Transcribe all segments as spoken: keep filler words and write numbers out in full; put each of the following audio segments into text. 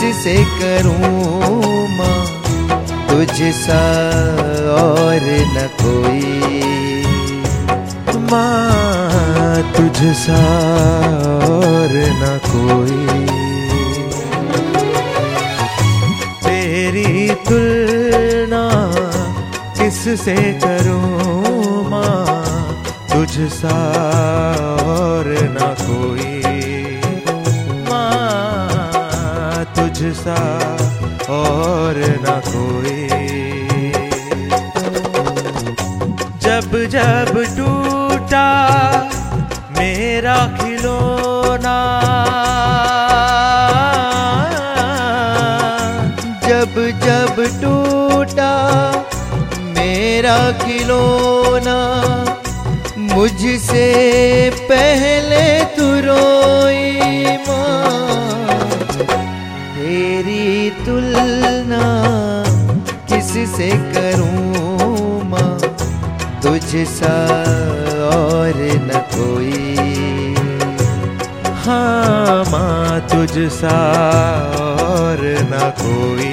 किससे करूं माँ तुझसा और न कोई, माँ तुझसा और न कोई। तेरी तुलना किससे करूं माँ तुझसा और न कोई, माँ तुझसा और न कोई। जब जब टूटा मेरा खिलौना, जब जब टूटा मेरा खिलौना, मुझसे पहले तू रोई माँ। तेरी तुलना किससे करूं माँ तुझसा और न कोई, हाँ माँ तुझसा और न कोई।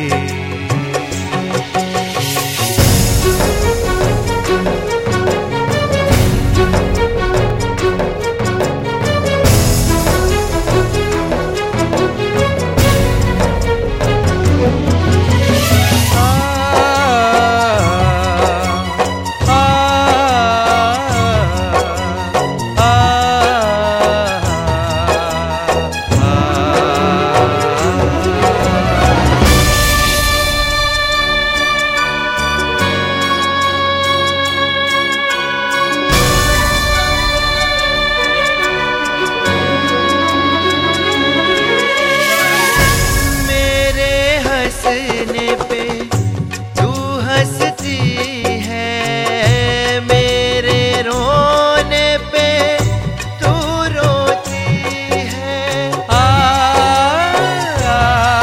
हंसने पे तू हंसती है, मेरे रोने पे तू रोती है। आ, आ,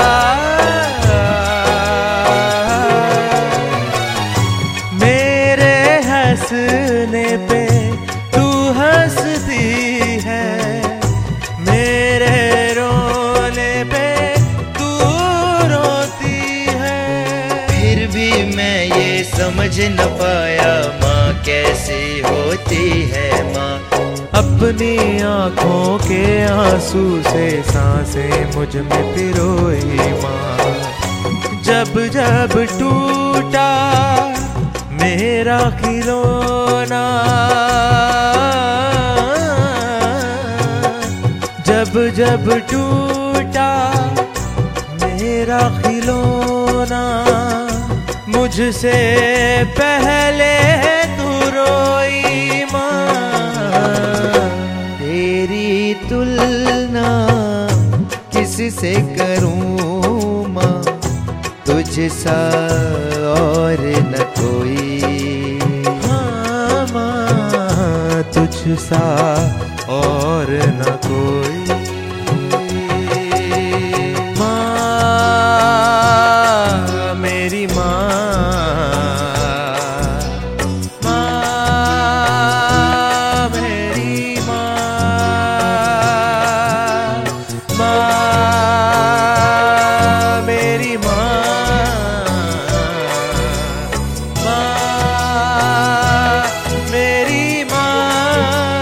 मेरे हंसने पे तू हंसती है, मेरे रोने पे मैं ये समझ न पाया माँ कैसे होती है माँ। अपनी आँखों के आंसू से सांसें मुझ में पिरोई माँ। जब जब टूटा मेरा खिलौना, जब जब टूटा मेरा खिलौना, मुझसे पहले तू रोई माँ। तेरी तुलना किससे करूं माँ तुझसा और न कोई, हाँ माँ तुझसा और न कोई। मेरी माँ, माँ मेरी माँ, माँ मेरी माँ, माँ मेरी माँ।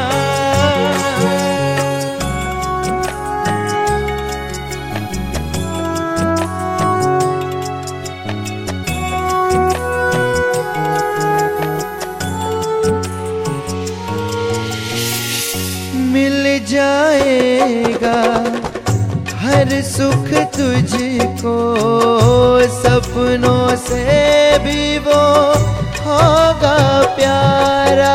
मिल जाएगा हर सुख तुझको, सपनों से भी वो होगा प्यारा।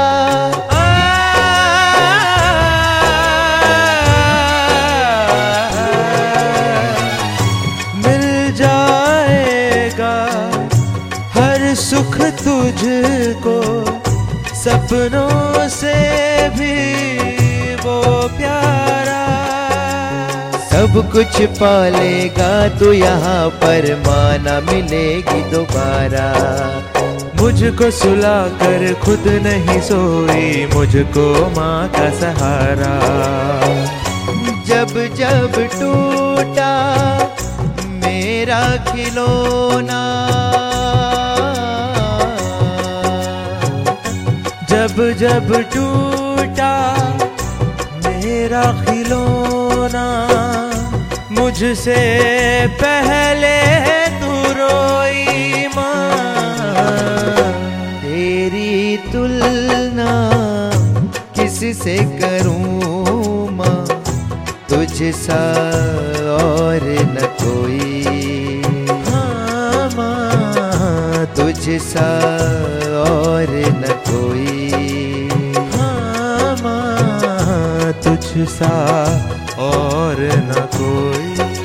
मिल जाएगा हर सुख तुझको, सपनों से भी वो प्यारा। सब कुछ पालेगा तू यहाँ पर, माँ ना मिलेगी दोबारा। मुझको सुला कर खुद नहीं सोई, मुझको माँ का सहारा। जब जब टूटा मेरा खिलौना। जब जब टूटा मेरा खिलौना, मुझसे पहले तू रोई माँ। तेरी तुलना किससे करूँ माँ, तुझसा और न कोई। हाँ माँ, तुझसा और न कोई। हाँ माँ, तुझसा और न कोई।